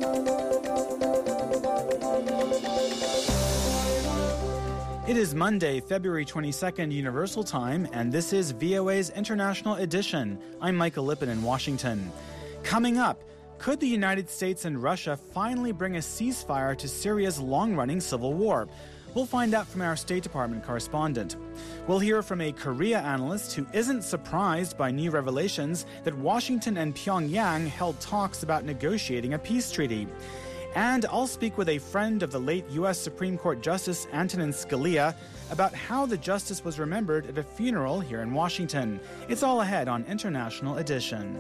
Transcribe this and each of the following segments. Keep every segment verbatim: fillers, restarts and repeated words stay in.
It is Monday, February twenty-second, Universal Time, and this is V O A's International Edition. I'm Michael Lippin in Washington. Coming up, could the United States and Russia finally bring a ceasefire to Syria's long-running civil war? We'll find out from our State Department correspondent. We'll hear from a Korea analyst who isn't surprised by new revelations that Washington and Pyongyang held talks about negotiating a peace treaty. And I'll speak with a friend of the late U S Supreme Court Justice Antonin Scalia about how the justice was remembered at a funeral here in Washington. It's all ahead on International Edition.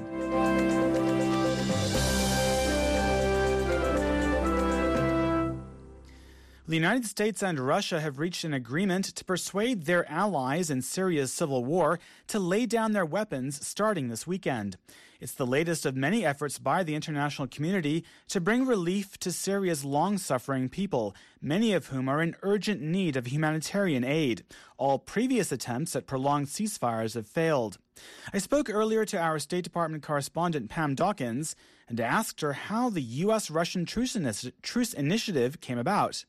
The United States and Russia have reached an agreement to persuade their allies in Syria's civil war to lay down their weapons starting this weekend. It's the latest of many efforts by the international community to bring relief to Syria's long-suffering people, many of whom are in urgent need of humanitarian aid. All previous attempts at prolonged ceasefires have failed. I spoke earlier to our State Department correspondent Pam Dawkins and asked her how the U S-Russian truce, Initi- truce initiative came about.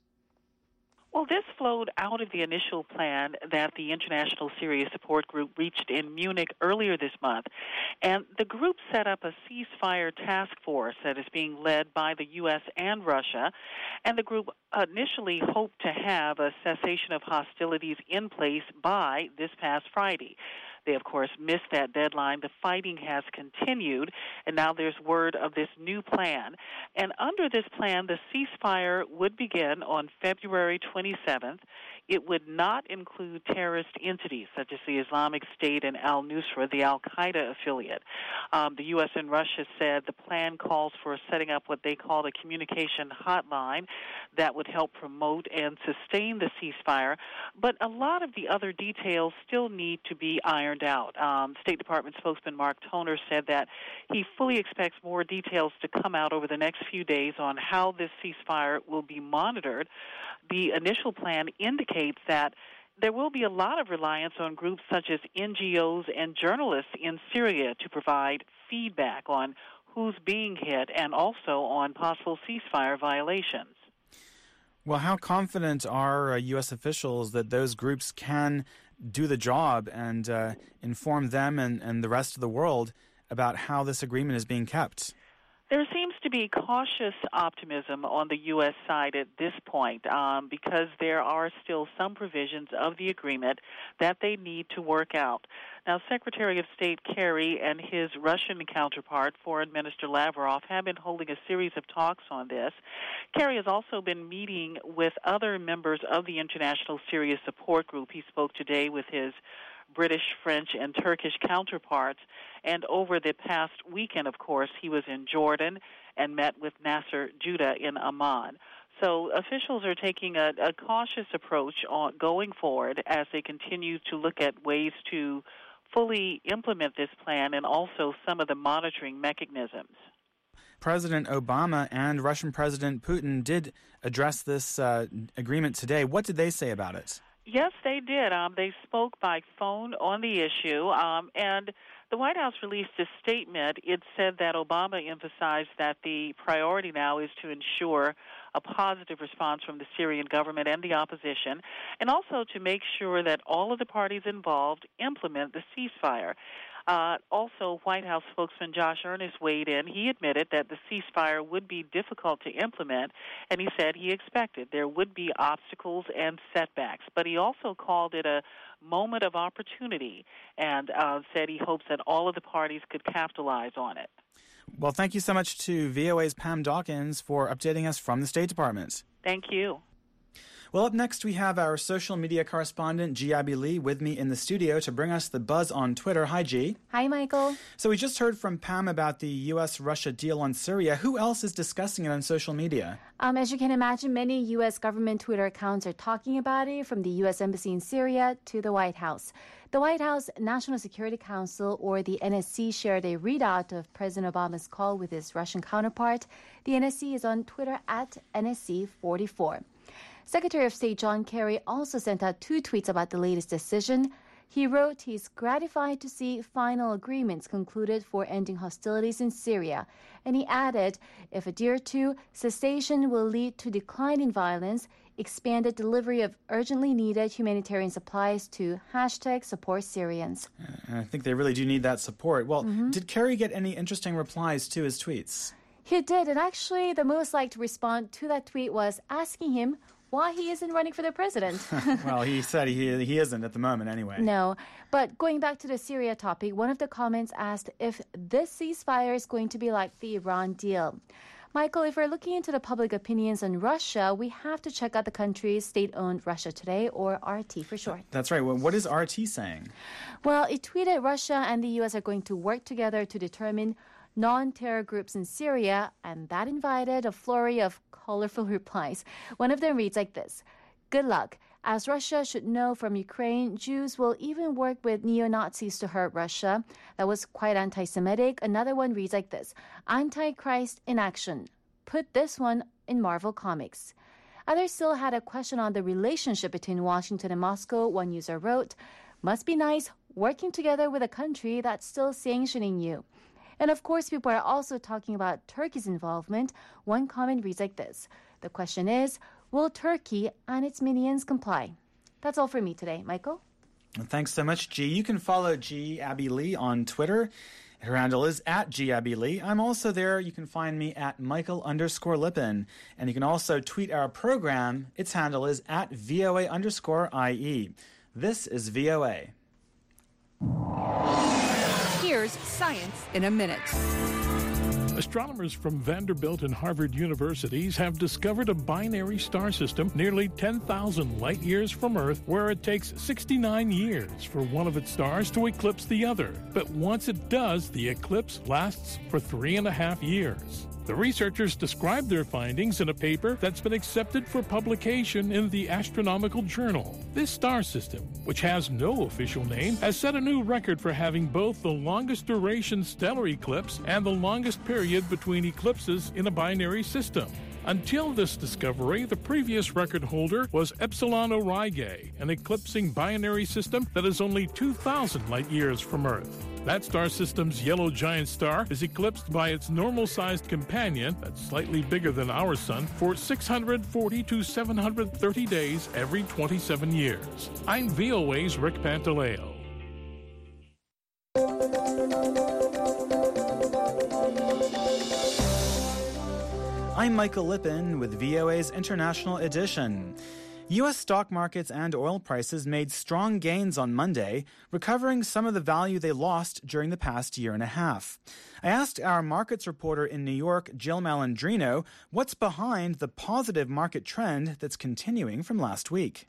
Well, this flowed out of the initial plan that the International Syria Support Group reached in Munich earlier this month. And the group set up a ceasefire task force that is being led by the U S and Russia. And the group initially hoped to have a cessation of hostilities in place by this past Friday. They, of course, missed that deadline. The fighting has continued, and now there's word of this new plan. And under this plan, the ceasefire would begin on February twenty-seventh. It would not include terrorist entities such as the Islamic State and al-Nusra, the al-Qaeda affiliate. Um, the U S and Russia said the plan calls for setting up what they call a communication hotline that would help promote and sustain the ceasefire. But a lot of the other details still need to be ironed out. Um, State Department spokesman Mark Toner said that he fully expects more details to come out over the next few days on how this ceasefire will be monitored. The initial plan indicates that there will be a lot of reliance on groups such as N G Os and journalists in Syria to provide feedback on who's being hit and also on possible ceasefire violations. Well, how confident are uh, U S officials that those groups can do the job and uh, inform them and, and the rest of the world about how this agreement is being kept? There seems to be cautious optimism on the U S side at this point um, because there are still some provisions of the agreement that they need to work out. Now, Secretary of State Kerry and his Russian counterpart, Foreign Minister Lavrov, have been holding a series of talks on this. Kerry has also been meeting with other members of the International Syria Support Group. He spoke today with his British, French, and Turkish counterparts. And over the past weekend, of course, he was in Jordan and met with Nasser Judah in Amman. So officials are taking a, a cautious approach on going forward as they continue to look at ways to fully implement this plan and also some of the monitoring mechanisms. President Obama and Russian President Putin did address this uh, agreement today. What did they say about it? Yes, they did. Um, they spoke by phone on the issue, um, and the White House released a statement. It said that Obama emphasized that the priority now is to ensure a positive response from the Syrian government and the opposition, and also to make sure that all of the parties involved implement the ceasefire. Uh, also, White House spokesman Josh Earnest weighed in. He admitted that the ceasefire would be difficult to implement, and he said he expected there would be obstacles and setbacks. But he also called it a moment of opportunity and uh, said he hopes that all of the parties could capitalize on it. Well, thank you so much to V O A's Pam Dawkins for updating us from the State Department. Thank you. Well, up next, we have our social media correspondent, G. Abby Lee, with me in the studio to bring us the buzz on Twitter. Hi, G. Hi, Michael. So we just heard from Pam about the U S Russia deal on Syria. Who else is discussing it on social media? Um, as you can imagine, many U S government Twitter accounts are talking about it, from the U S Embassy in Syria to the White House. The White House National Security Council, or the N S C, shared a readout of President Obama's call with his Russian counterpart. The N S C is on Twitter at N S C forty-four. Secretary of State John Kerry also sent out two tweets about the latest decision. He wrote he's gratified to see final agreements concluded for ending hostilities in Syria. And he added, if adhered to, cessation will lead to decline in violence, expanded delivery of urgently needed humanitarian supplies to hashtag support Syrians. And I think they really do need that support. Well, mm-hmm. did Kerry get any interesting replies to his tweets? He did, and actually the most liked response to that tweet was asking him why he isn't running for the president. Well, he said he he isn't at the moment anyway. No, but going back to the Syria topic, one of the comments asked if this ceasefire is going to be like the Iran deal. Michael, if we're looking into the public opinions on Russia, we have to check out the country's state-owned Russia Today, or R T for short. That's right. Well, what is R T saying? Well, it tweeted Russia and the U S are going to work together to determine non-terror groups in Syria, and that invited a flurry of colorful replies. One of them reads like this: good luck. As Russia should know from Ukraine, Jews will even work with neo-Nazis to hurt Russia. That was quite anti-Semitic. Another one reads like this: Antichrist in action. Put this one in Marvel Comics. Others still had a question on the relationship between Washington and Moscow. One user wrote, must be nice working together with a country that's still sanctioning you. And of course, people are also talking about Turkey's involvement. One comment reads like this: the question is, will Turkey and its minions comply? That's all for me today. Michael? Thanks so much, G. You can follow G. Abby Lee on Twitter. Her handle is at G. Abby Lee. I'm also there. You can find me at Michael underscore Lippin. And you can also tweet our program. Its handle is at VOA underscore IE. This is V O A. Here's Science in a Minute. Astronomers from Vanderbilt and Harvard universities have discovered a binary star system nearly ten thousand light years from Earth, where it takes sixty-nine years for one of its stars to eclipse the other. But once it does, the eclipse lasts for three and a half years. The researchers described their findings in a paper that's been accepted for publication in the Astronomical Journal. This star system, which has no official name, has set a new record for having both the longest duration stellar eclipse and the longest period between eclipses in a binary system. Until this discovery, the previous record holder was Epsilon Aurigae, an eclipsing binary system that is only two thousand light years from Earth. That star system's yellow giant star is eclipsed by its normal-sized companion, that's slightly bigger than our sun, for six hundred forty to seven hundred thirty days every twenty-seven years. I'm V O A's Rick Pantaleo. I'm Michael Lippin with V O A's International Edition. U S stock markets and oil prices made strong gains on Monday, recovering some of the value they lost during the past year and a half. I asked our markets reporter in New York, Jill Malandrino, what's behind the positive market trend that's continuing from last week.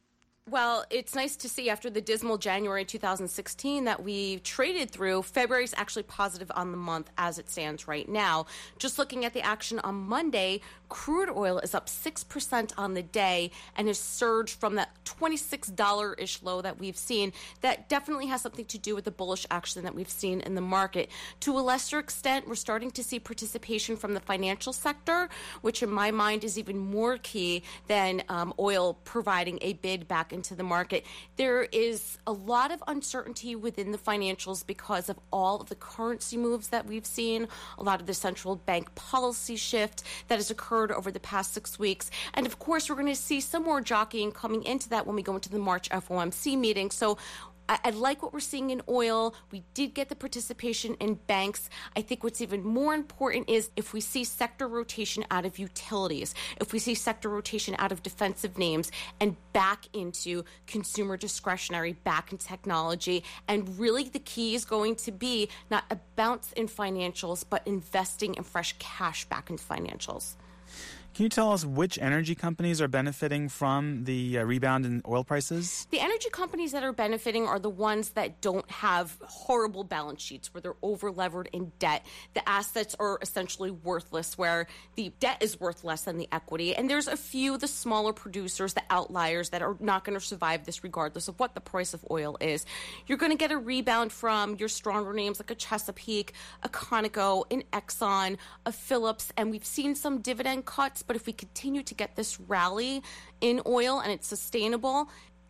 Well, it's nice to see after the dismal January two thousand sixteen that we traded through, February's actually positive on the month as it stands right now. Just looking at the action on Monday, crude oil is up six percent on the day and has surged from that twenty-six dollars-ish low that we've seen. That definitely has something to do with the bullish action that we've seen in the market. To a lesser extent, we're starting to see participation from the financial sector, which in my mind is even more key than um, oil providing a bid back into the market. There is a lot of uncertainty within the financials because of all of the currency moves that we've seen, a lot of the central bank policy shift that has occurred over the past six weeks. And of course, we're going to see some more jockeying coming into that when we go into the March F O M C meeting. So I, I like what we're seeing in oil. We did get the participation in banks. I think what's even more important is if we see sector rotation out of utilities, if we see sector rotation out of defensive names and back into consumer discretionary, back in technology. And really the key is going to be not a bounce in financials, but investing in fresh cash back into financials. Can you tell us which energy companies are benefiting from the uh, rebound in oil prices? The energy companies that are benefiting are the ones that don't have horrible balance sheets where they're over-levered in debt. The assets are essentially worthless, where the debt is worth less than the equity. And there's a few, the smaller producers, the outliers, that are not going to survive this regardless of what the price of oil is. You're going to get a rebound from your stronger names like a Chesapeake, a Conoco, an Exxon, a Phillips, and we've seen some dividend cuts. But if we continue to get this rally in oil and it's sustainable,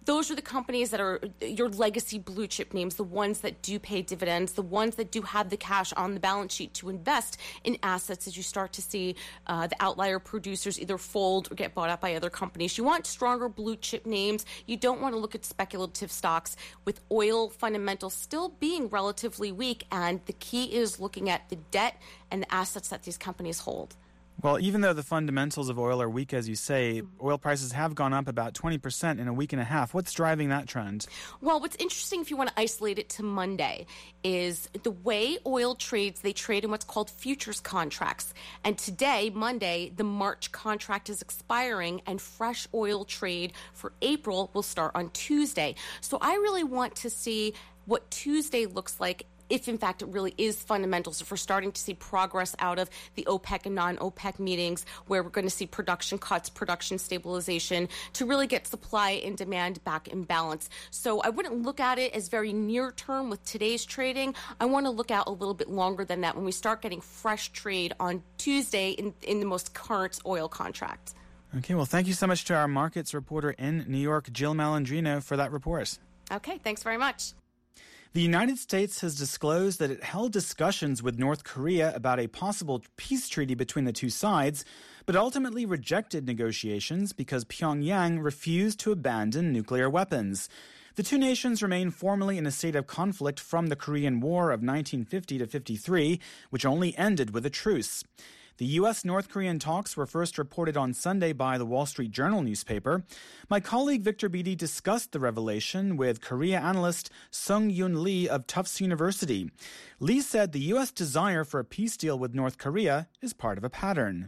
those are the companies that are your legacy blue chip names, the ones that do pay dividends, the ones that do have the cash on the balance sheet to invest in assets as you start to see uh, the outlier producers either fold or get bought out by other companies. You want stronger blue chip names. You don't want to look at speculative stocks with oil fundamentals still being relatively weak. And the key is looking at the debt and the assets that these companies hold. Well, even though the fundamentals of oil are weak, as you say, oil prices have gone up about twenty percent in a week and a half. What's driving that trend? Well, what's interesting, if you want to isolate it to Monday, is the way oil trades, they trade in what's called futures contracts. And today, Monday, the March contract is expiring, and fresh oil trade for April will start on Tuesday. So I really want to see what Tuesday looks like, if in fact it really is fundamentals, if we're starting to see progress out of the OPEC and non-OPEC meetings where we're going to see production cuts, production stabilization to really get supply and demand back in balance. So I wouldn't look at it as very near term with today's trading. I want to look out a little bit longer than that when we start getting fresh trade on Tuesday in, in the most current oil contract. Okay, well, thank you so much to our markets reporter in New York, Jill Malandrino, for that report. Okay, thanks very much. The United States has disclosed that it held discussions with North Korea about a possible peace treaty between the two sides, but ultimately rejected negotiations because Pyongyang refused to abandon nuclear weapons. The two nations remain formally in a state of conflict from the Korean War of nineteen fifty to fifty-three, which only ended with a truce. The U S-North Korean talks were first reported on Sunday by the Wall Street Journal newspaper. My colleague Victor Beattie discussed the revelation with Korea analyst Sung-Yoon Lee of Tufts University. Lee said the U S desire for a peace deal with North Korea is part of a pattern.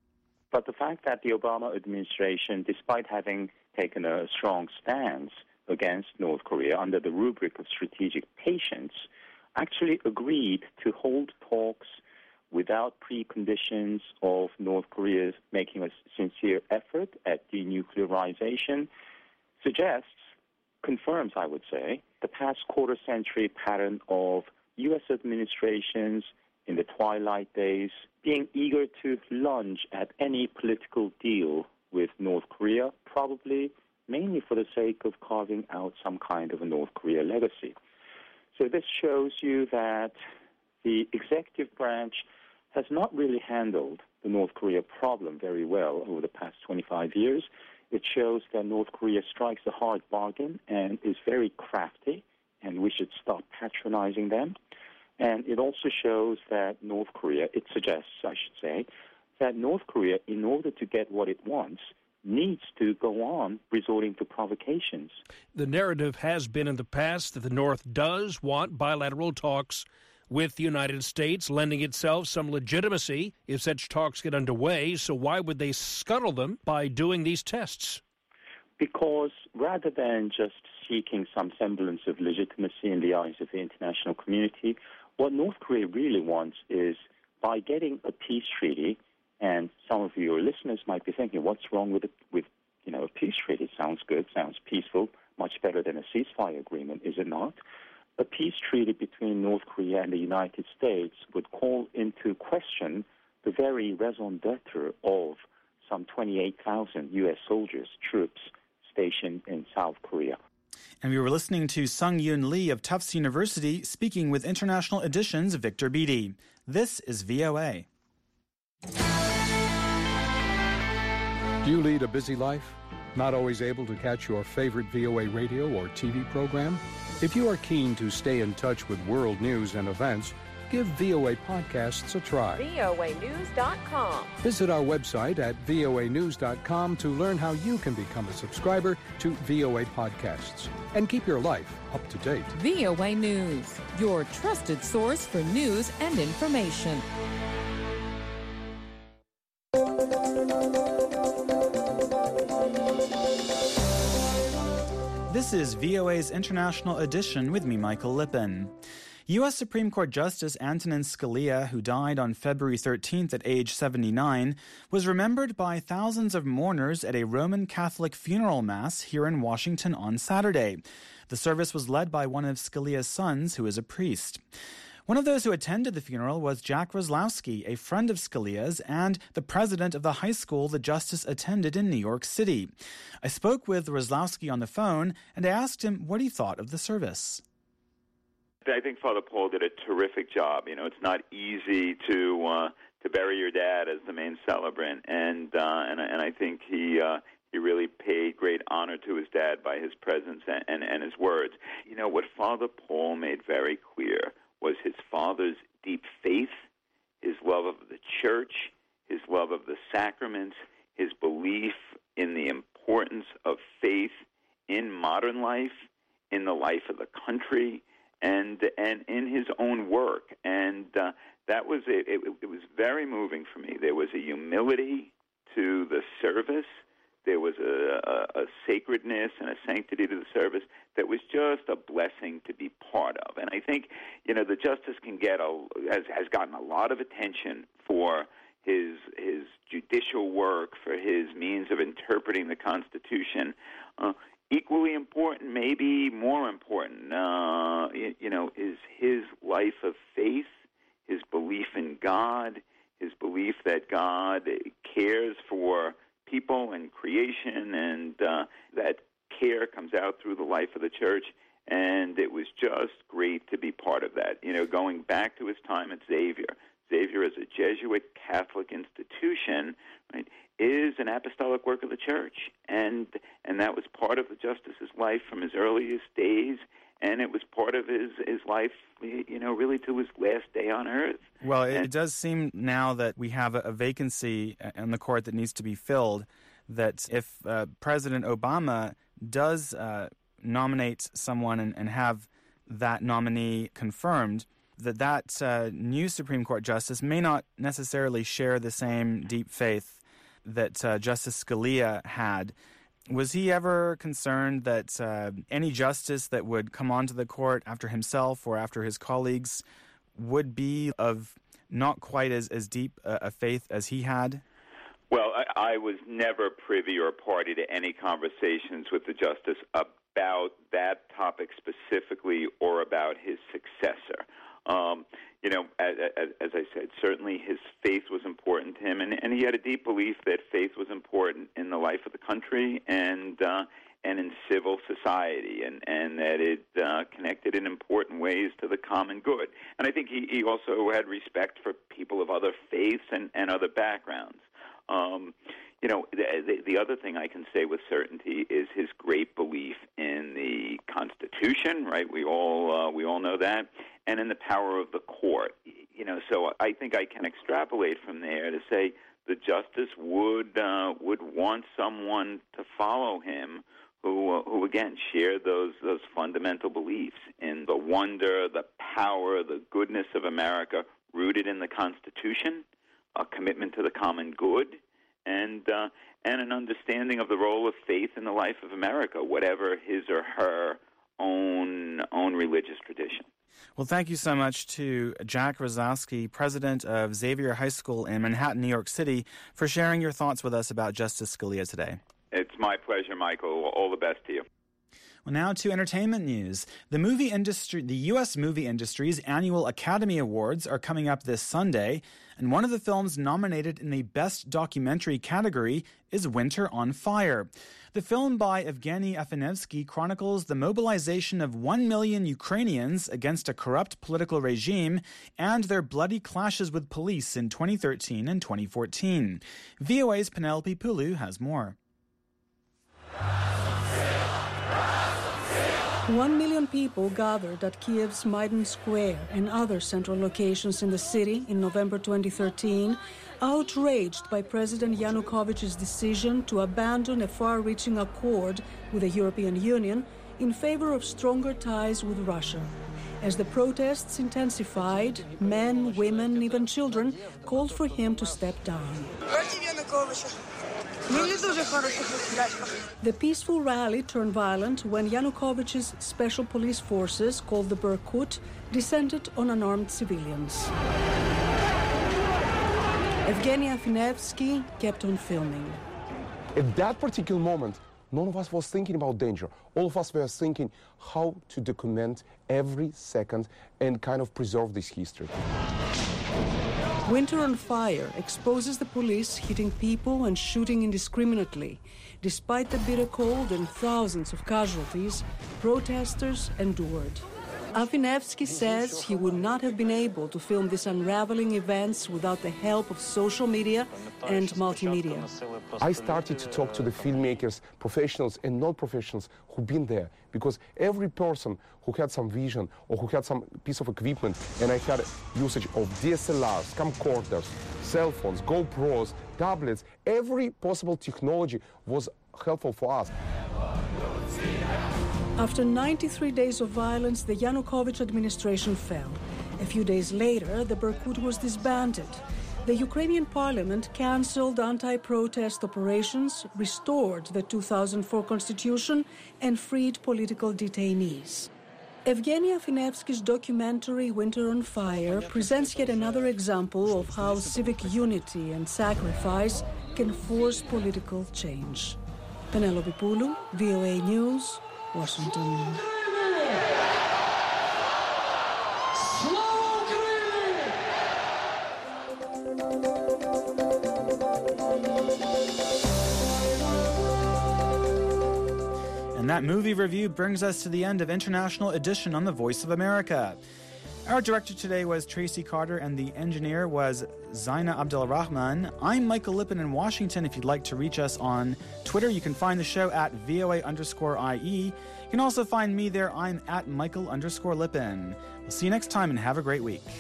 But the fact that the Obama administration, despite having taken a strong stance against North Korea under the rubric of strategic patience, actually agreed to hold talks without preconditions of North Korea making a sincere effort at denuclearization, suggests, confirms, I would say, the past quarter-century pattern of U S administrations in the twilight days being eager to lunge at any political deal with North Korea, probably mainly for the sake of carving out some kind of a North Korea legacy. So this shows you that the executive branch has not really handled the North Korea problem very well over the past twenty-five years. It shows that North Korea strikes a hard bargain and is very crafty, and we should stop patronizing them. And it also shows that North Korea, it suggests, I should say, that North Korea, in order to get what it wants, needs to go on resorting to provocations. The narrative has been in the past that the North does want bilateral talks with the United States, lending itself some legitimacy if such talks get underway. So why would they scuttle them by doing these tests? Because rather than just seeking some semblance of legitimacy in the eyes of the international community, what North Korea really wants is, by getting a peace treaty, and some of your listeners might be thinking, what's wrong with, it, with you know, a peace treaty? It sounds good, sounds peaceful, much better than a ceasefire agreement, is it not? A peace treaty between North Korea and the United States would call into question the very raison d'etre of some twenty-eight thousand U S soldiers, troops, stationed in South Korea. And we were listening to Sung-Yoon Lee of Tufts University speaking with International Edition's Victor Beattie. This is V O A. Do you lead a busy life? Not always able to catch your favorite V O A radio or T V program? If you are keen to stay in touch with world news and events, give V O A Podcasts a try. V O A news dot com. Visit our website at V O A news dot com to learn how you can become a subscriber to V O A Podcasts and keep your life up to date. V O A News, your trusted source for news and information. This is V O A's International Edition with me, Michael Lippin. U S Supreme Court Justice Antonin Scalia, who died on February thirteenth at age seventy-nine, was remembered by thousands of mourners at a Roman Catholic funeral mass here in Washington on Saturday. The service was led by one of Scalia's sons, who is a priest. One of those who attended the funeral was Jack Roslowski, a friend of Scalia's and the president of the high school the justice attended in New York City. I spoke with Roslowski on the phone and I asked him what he thought of the service. I think Father Paul did a terrific job. You know, it's not easy to uh, to bury your dad as the main celebrant, and uh, and and I think he uh, he really paid great honor to his dad by his presence and, and and his words. You know, what Father Paul made very clear was his father's deep faith, his love of the church, his love of the sacraments, his belief in the importance of faith in modern life, in the life of the country, and and in his own work. And uh, that was it, it, it was very moving for me. There was a humility to the service. There was a, a, a sacredness and a sanctity to the service that was just a blessing to be part of. And I think, you know, the justice can get a, has, has gotten a lot of attention for his his judicial work, for his means of interpreting the Constitution. Uh, equally important, maybe more important, uh, you, you know, is his life of faith, his belief in God, his belief that God cares for people and creation, and uh, that care comes out through the life of the church. And it was just great to be part of that. You know, going back to his time at Xavier, Xavier is a Jesuit Catholic institution, right, is an apostolic work of the church. And and that was part of the justice's life from his earliest days, and it was part of his, his life, you know, really to his last day on earth. Well, it, it does seem now that we have a, a vacancy in the court that needs to be filled, that if uh, President Obama does uh, nominate someone and, and have that nominee confirmed, that that uh, new Supreme Court justice may not necessarily share the same deep faith that uh, Justice Scalia had. Was he ever concerned that uh, any justice that would come onto the court after himself or after his colleagues would be of not quite as, as deep a, a faith as he had? Well, I, I was never privy or party to any conversations with the justice about that topic specifically or about his successor. Um, you know, as, as I said, certainly his faith was important to him, and, and he had a deep belief that faith was important in the life of the country and uh, and in civil society, and, and that it uh, connected in important ways to the common good. And I think he, he also had respect for people of other faiths and, and other backgrounds. Um, you know, the, the, the other thing I can say with certainty is his great belief in the Constitution, right? We all uh, we all know that, and in the power of the court. You know, so I think I can extrapolate from there to say the justice would uh, would want someone to follow him who, uh, who again, shared those those fundamental beliefs in the wonder, the power, the goodness of America, rooted in the Constitution, a commitment to the common good, and uh, and an understanding of the role of faith in the life of America, whatever his or her own own religious tradition. Well, thank you so much to Jack Roslowski, president of Xavier High School in Manhattan, New York City, for sharing your thoughts with us about Justice Scalia today. It's my pleasure, Michael. All the best to you. Well, now to entertainment news. The movie industry, the U S movie industry's annual Academy Awards are coming up this Sunday, and one of the films nominated in the Best Documentary category is Winter on Fire. The film by Evgeny Afanevsky chronicles the mobilization of one million Ukrainians against a corrupt political regime and their bloody clashes with police in twenty thirteen and twenty fourteen. V O A's Penelope Pulu has more. One million people gathered at Kiev's Maidan Square and other central locations in the city in November twenty thirteen, outraged by President Yanukovych's decision to abandon a far-reaching accord with the European Union in favor of stronger ties with Russia. As the protests intensified, men, women, even children called for him to step down. The peaceful rally turned violent when Yanukovych's special police forces, called the Berkut, descended on unarmed civilians. Evgeny Afanevsky kept on filming. At that particular moment, None of us was thinking about danger. All of us were thinking how to document every second and kind of preserve this history. Winter on Fire exposes the police hitting people and shooting indiscriminately. Despite the bitter cold and thousands of casualties, protesters endured. Afinevsky says he would not have been able to film these unraveling events without the help of social media and multimedia. I started to talk to the filmmakers, professionals and non-professionals who've been there, because every person who had some vision or who had some piece of equipment, and I had usage of D S L Rs, camcorders, cell phones, GoPros, tablets, every possible technology was helpful for us. After ninety-three days of violence, the Yanukovych administration fell. A few days later, the Berkut was disbanded. The Ukrainian parliament cancelled anti-protest operations, restored the two thousand four constitution, and freed political detainees. Evgeny Afinevsky's documentary Winter on Fire presents yet another example of how civic unity and sacrifice can force political change. Penelope Poulou, V O A News, Washington. And that movie review brings us to the end of International Edition on the Voice of America. Our director today was Tracy Carter, and the engineer was Zaina Abdelrahman. I'm Michael Lippin in Washington. If you'd like to reach us on Twitter, you can find the show at VOA underscore IE. You can also find me there. I'm at Michael underscore Lippin. We'll see you next time and have a great week.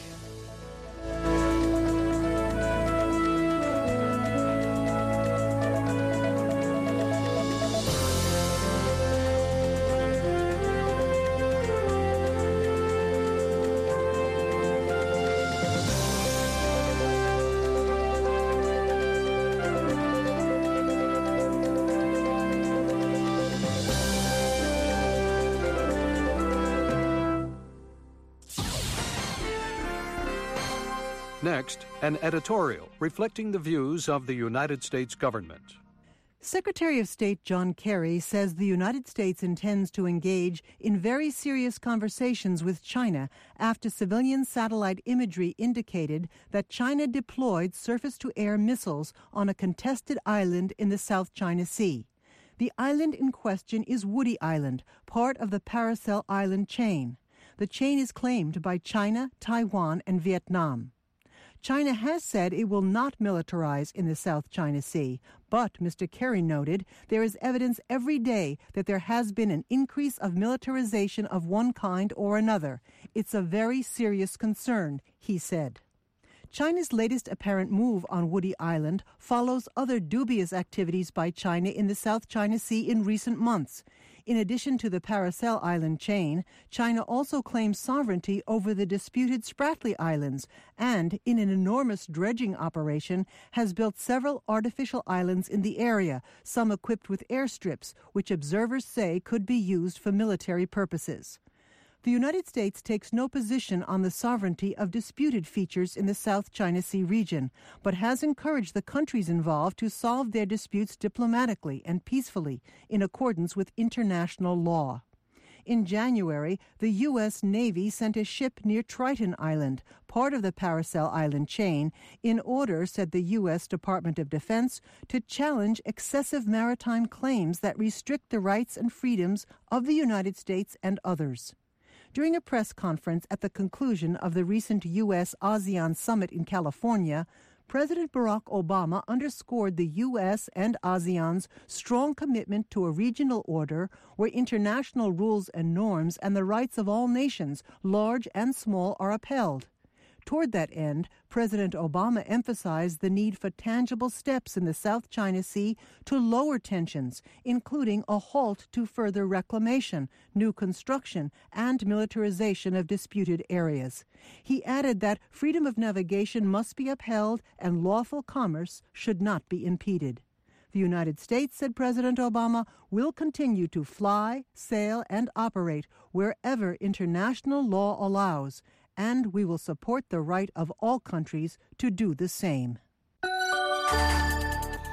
Next, an editorial reflecting the views of the United States government. Secretary of State John Kerry says the United States intends to engage in very serious conversations with China after civilian satellite imagery indicated that China deployed surface-to-air missiles on a contested island in the South China Sea. The island in question is Woody Island, part of the Paracel Island chain. The chain is claimed by China, Taiwan, and Vietnam. China has said it will not militarize in the South China Sea, but, Mister Kerry noted, there is evidence every day that there has been an increase of militarization of one kind or another. It's a very serious concern, he said. China's latest apparent move on Woody Island follows other dubious activities by China in the South China Sea in recent months. In addition to the Paracel Island chain, China also claims sovereignty over the disputed Spratly Islands and, in an enormous dredging operation, has built several artificial islands in the area, some equipped with airstrips, which observers say could be used for military purposes. The United States takes no position on the sovereignty of disputed features in the South China Sea region, but has encouraged the countries involved to solve their disputes diplomatically and peacefully in accordance with international law. In January, the U S Navy sent a ship near Triton Island, part of the Paracel Island chain, in order, said the U S Department of Defense, to challenge excessive maritime claims that restrict the rights and freedoms of the United States and others. During a press conference at the conclusion of the recent U S ASEAN summit in California, President Barack Obama underscored the U S and ASEAN's strong commitment to a regional order where international rules and norms and the rights of all nations, large and small, are upheld. Toward that end, President Obama emphasized the need for tangible steps in the South China Sea to lower tensions, including a halt to further reclamation, new construction, and militarization of disputed areas. He added that freedom of navigation must be upheld and lawful commerce should not be impeded. The United States, said President Obama, will continue to fly, sail, and operate wherever international law allows, and we will support the right of all countries to do the same.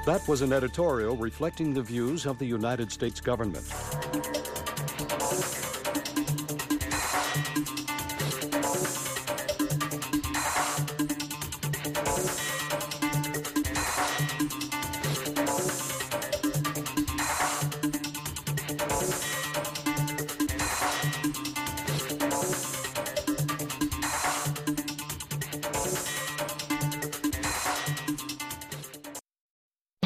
That was an editorial reflecting the views of the United States government.